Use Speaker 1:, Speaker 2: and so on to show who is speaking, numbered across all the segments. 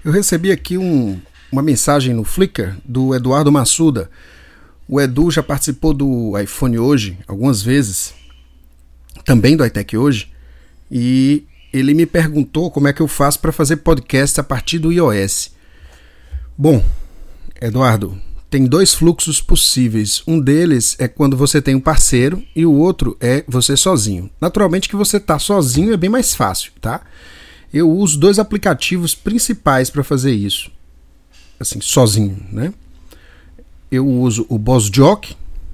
Speaker 1: Eu recebi aqui uma mensagem no Flickr do Eduardo Massuda. O Edu já participou do iPhone Hoje algumas vezes, também do iTech Hoje, e ele me perguntou como é que eu faço para fazer podcast a partir do iOS. Bom, Eduardo, tem dois fluxos possíveis. Um deles é quando você tem um parceiro e o outro é você sozinho. Naturalmente que você tá sozinho é bem mais fácil, tá? Eu uso dois aplicativos principais para fazer isso, assim, sozinho, né? Eu uso o BossJock.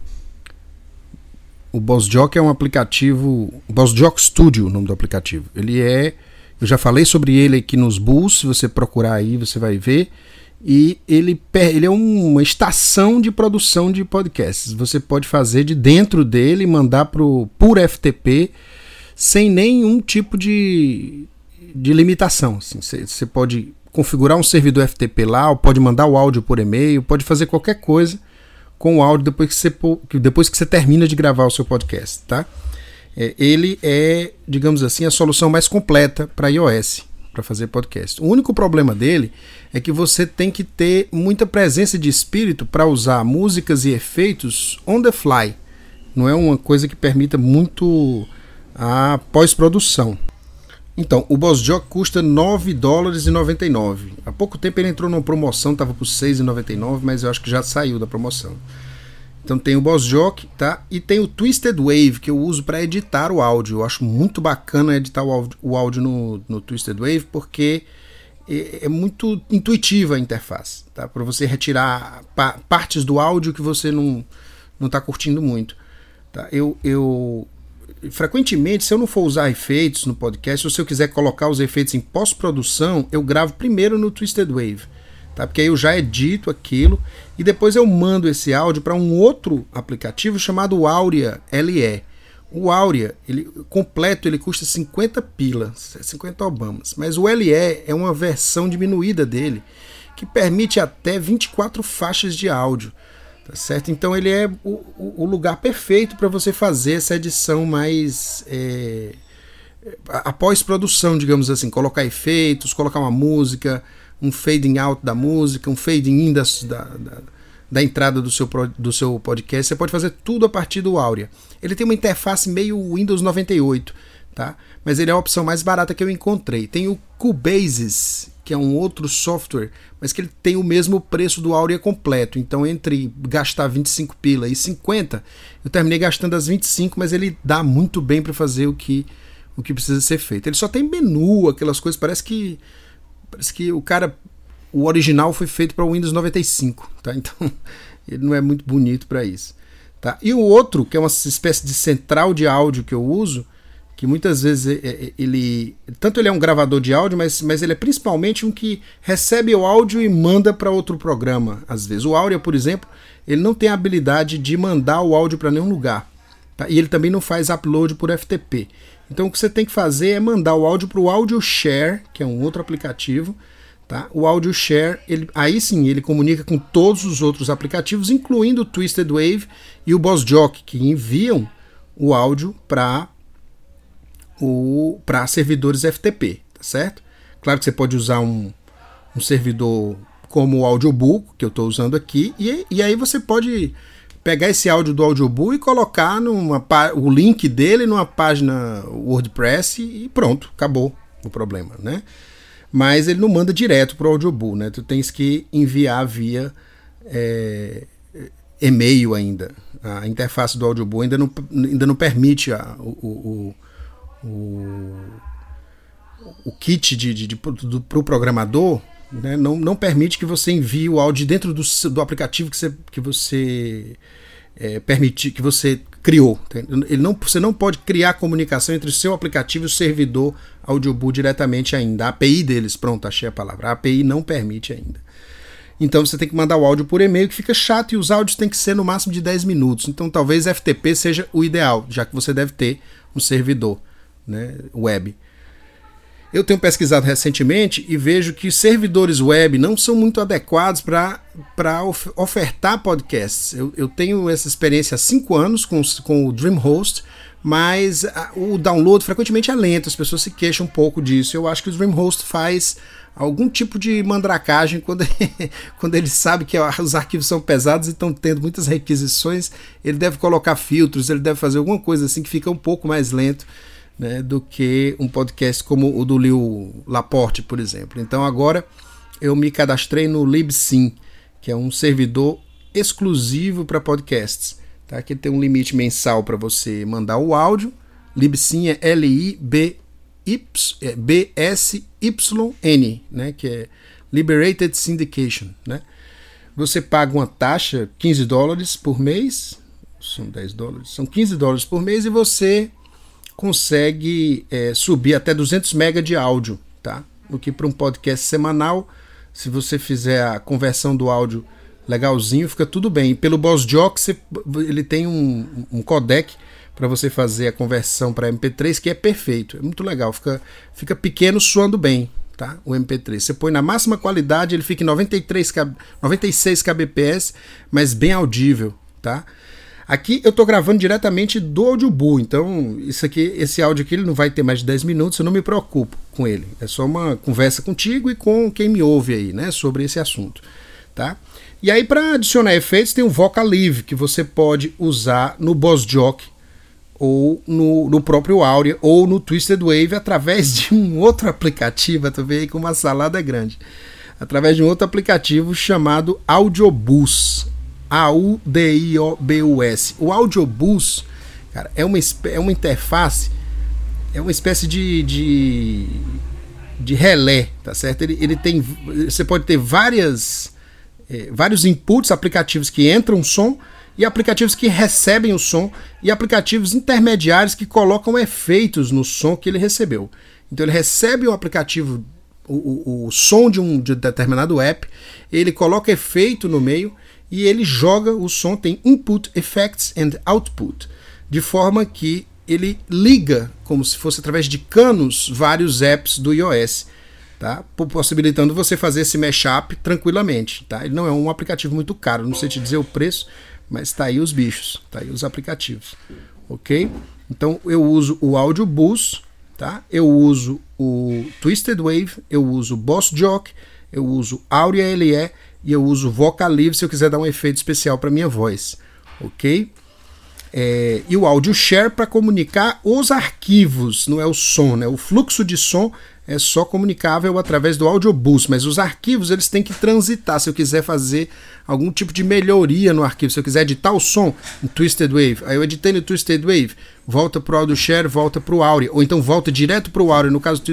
Speaker 1: O BossJock é um aplicativo, BossJock Studio, o nome do aplicativo. Eu já falei sobre ele aqui nos Bulls, se você procurar aí você vai ver. E ele é uma estação de produção de podcasts. Você pode fazer de dentro dele, mandar por FTP, sem nenhum tipo de limitação. Assim, você pode configurar um servidor FTP lá, ou pode mandar o áudio por e-mail, pode fazer qualquer coisa com o áudio depois que você termina de gravar o seu podcast, tá? Ele é, digamos assim, a solução mais completa para iOS, para fazer podcast. O único problema dele é que você tem que ter muita presença de espírito para usar músicas e efeitos on the fly. Não é uma coisa que permita muito a pós-produção. Então, o BossJock custa $9,99. Há pouco tempo ele entrou numa promoção, estava por $6,99, mas eu acho que já saiu da promoção. Então tem o BossJock, tá? E tem o Twisted Wave, que eu uso para editar o áudio. Eu acho muito bacana editar o áudio no Twisted Wave, porque é muito intuitiva a interface, tá? Para você retirar partes do áudio que você não está curtindo muito, tá? Eu frequentemente, se eu não for usar efeitos no podcast, ou se eu quiser colocar os efeitos em pós-produção, eu gravo primeiro no Twisted Wave, tá? Porque aí eu já edito aquilo e depois eu mando esse áudio para um outro aplicativo chamado Auria LE. O Auria, completo, ele custa 50 pila, 50 Obamas, mas o LE é uma versão diminuída dele, que permite até 24 faixas de áudio. Tá certo? Então ele é o lugar perfeito para você fazer essa edição mais a pós-produção, digamos assim, colocar efeitos, colocar uma música, um fading out da música, um fading in da entrada do seu podcast. Você pode fazer tudo a partir do Auria. Ele tem uma interface meio Windows 98, tá? Mas ele é a opção mais barata que eu encontrei. Tem o Cubase, que é um outro software, mas que ele tem o mesmo preço do Auria completo. Então, entre gastar 25 pila e 50, eu terminei gastando as 25, mas ele dá muito bem para fazer o que precisa ser feito. Ele só tem menu, aquelas coisas, parece que o original foi feito para o Windows 95, tá? Então, ele não é muito bonito para isso, tá? E o outro, que é uma espécie de central de áudio que eu uso, que muitas vezes ele é um gravador de áudio, mas ele é principalmente um que recebe o áudio e manda para outro programa, às vezes. O Auria, por exemplo, ele não tem a habilidade de mandar o áudio para nenhum lugar, tá? E ele também não faz upload por FTP. Então o que você tem que fazer é mandar o áudio para o AudioShare, que é um outro aplicativo, tá? O AudioShare, aí sim, ele comunica com todos os outros aplicativos, incluindo o Twisted Wave e o BossJock, que enviam o áudio para servidores FTP, tá certo? Claro que você pode usar um servidor como o Audiobook, que eu estou usando aqui, e aí você pode pegar esse áudio do Audiobook e colocar o link dele numa página WordPress e pronto, acabou o problema, né? Mas ele não manda direto para o Audiobook, né? Tu tens que enviar via e-mail ainda. A interface do Audiobook ainda não permite o kit para o programador, né, não permite que você envie o áudio dentro do aplicativo que você que você criou. Você não pode criar comunicação entre o seu aplicativo e o servidor Audiobook diretamente ainda. A API deles, pronto, achei a palavra. A API não permite ainda. Então você tem que mandar o áudio por e-mail, que fica chato, e os áudios tem que ser no máximo de 10 minutos. Então talvez FTP seja o ideal, já que você deve ter um servidor, né, web. Eu tenho pesquisado recentemente e vejo que servidores web não são muito adequados para ofertar podcasts. Eu tenho essa experiência há 5 anos com o DreamHost, mas o download frequentemente é lento, as pessoas se queixam um pouco disso. Eu acho que o DreamHost faz algum tipo de mandracagem quando ele sabe que os arquivos são pesados e estão tendo muitas requisições. Ele deve colocar filtros, ele deve fazer alguma coisa assim que fica um pouco mais lento, né, do que um podcast como o do Leo Laporte, por exemplo. Então agora eu me cadastrei no Libsyn, que é um servidor exclusivo para podcasts, tá? Que tem um limite mensal para você mandar o áudio. Libsyn é LIBSYN, né? Que é Liberated Syndication, né? Você paga uma taxa, $15 por mês, são $10, são $15 por mês, e você consegue subir até 200 MB de áudio, tá? O que para um podcast semanal, se você fizer a conversão do áudio legalzinho, fica tudo bem. E pelo BossJock, ele tem um codec para você fazer a conversão para MP3 que é perfeito, é muito legal, fica pequeno soando bem, tá? O MP3 você põe na máxima qualidade, ele fica em 96 kbps, mas bem audível, tá? Aqui eu tô gravando diretamente do Audioboo, então esse áudio aqui ele não vai ter mais de 10 minutos, eu não me preocupo com ele, é só uma conversa contigo e com quem me ouve aí, né, sobre esse assunto, tá? E aí, para adicionar efeitos, tem o Vocalive, que você pode usar no BossJock ou no próprio Auria ou no Twisted Wave através de um outro aplicativo. Tu vê aí como a salada é grande, através de um outro aplicativo chamado Audiobus, AUDIOBUS. O Audiobus, cara, é uma interface, é uma espécie de relé, tá certo? Ele tem, você pode ter vários inputs, aplicativos que entram som e aplicativos que recebem o som e aplicativos intermediários que colocam efeitos no som que ele recebeu. Então ele recebe o aplicativo, o som de determinado app, ele coloca efeito no meio e ele joga o som, tem input, effects and output, de forma que ele liga, como se fosse através de canos, vários apps do iOS, tá? Possibilitando você fazer esse mashup tranquilamente, tá? Ele não é um aplicativo muito caro, não sei te dizer o preço, mas tá aí os bichos, tá aí os aplicativos, ok? Então eu uso o Audiobus, tá? Eu uso o Twisted Wave, eu uso o BossJock, eu uso Auria LE e eu uso Vocalive se eu quiser dar um efeito especial para minha voz, ok? E o Audio Share para comunicar os arquivos, não é o som, né? O fluxo de som é só comunicável através do Audiobus, mas os arquivos eles têm que transitar. Se eu quiser fazer algum tipo de melhoria no arquivo, se eu quiser editar o som no Twisted Wave, aí eu editei no Twisted Wave, volta para o Audio Share, volta para o Auria, ou então volta direto para o Auria. No caso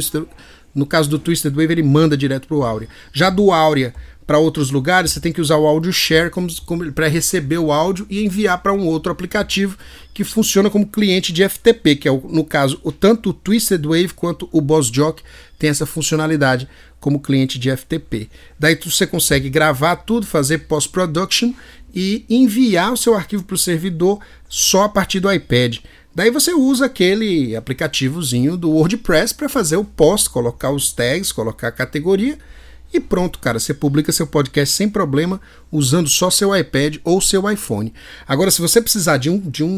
Speaker 1: do Twisted Wave ele manda direto para o Auria. Já do Auria para outros lugares, você tem que usar o Audio Share para receber o áudio e enviar para um outro aplicativo que funciona como cliente de FTP, que é, no caso, tanto o Twisted Wave quanto o BossJock tem essa funcionalidade como cliente de FTP. Daí você consegue gravar tudo, fazer post-production e enviar o seu arquivo para o servidor só a partir do iPad. Daí você usa aquele aplicativozinho do WordPress para fazer o post, colocar os tags, colocar a categoria, e pronto, cara, você publica seu podcast sem problema, usando só seu iPad ou seu iPhone. Agora, se você precisar de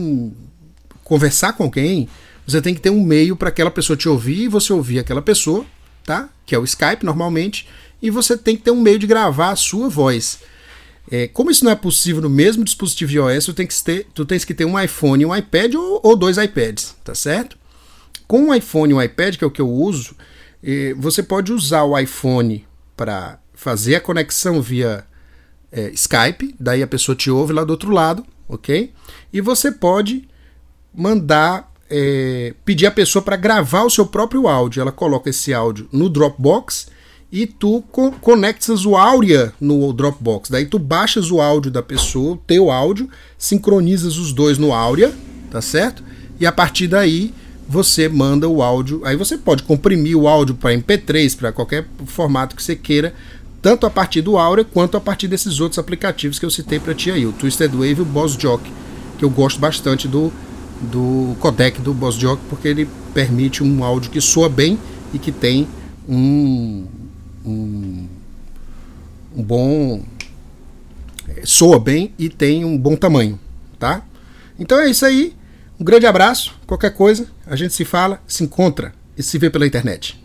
Speaker 1: conversar com alguém, você tem que ter um meio para aquela pessoa te ouvir e você ouvir aquela pessoa, tá? Que é o Skype normalmente, e você tem que ter um meio de gravar a sua voz. Como isso não é possível no mesmo dispositivo iOS, tu tens que ter um iPhone e um iPad ou 2 iPads, tá certo? Com um iPhone e um iPad, que é o que eu uso, você pode usar o iPhone para fazer a conexão via Skype, daí a pessoa te ouve lá do outro lado, ok? E você pode mandar, pedir a pessoa para gravar o seu próprio áudio. Ela coloca esse áudio no Dropbox e tu conectas o Auria no Dropbox. Daí tu baixas o áudio da pessoa, o teu áudio, sincronizas os dois no Auria, tá certo? E a partir daí você manda o áudio, aí você pode comprimir o áudio para MP3, para qualquer formato que você queira, tanto a partir do Auria quanto a partir desses outros aplicativos que eu citei para ti aí, o Twisted Wave e o BossJock, que eu gosto bastante do codec do BossJock, porque ele permite um áudio que soa bem e que tem um bom... soa bem e tem um bom tamanho, tá? Então é isso aí. Um grande abraço, qualquer coisa, a gente se fala, se encontra e se vê pela internet.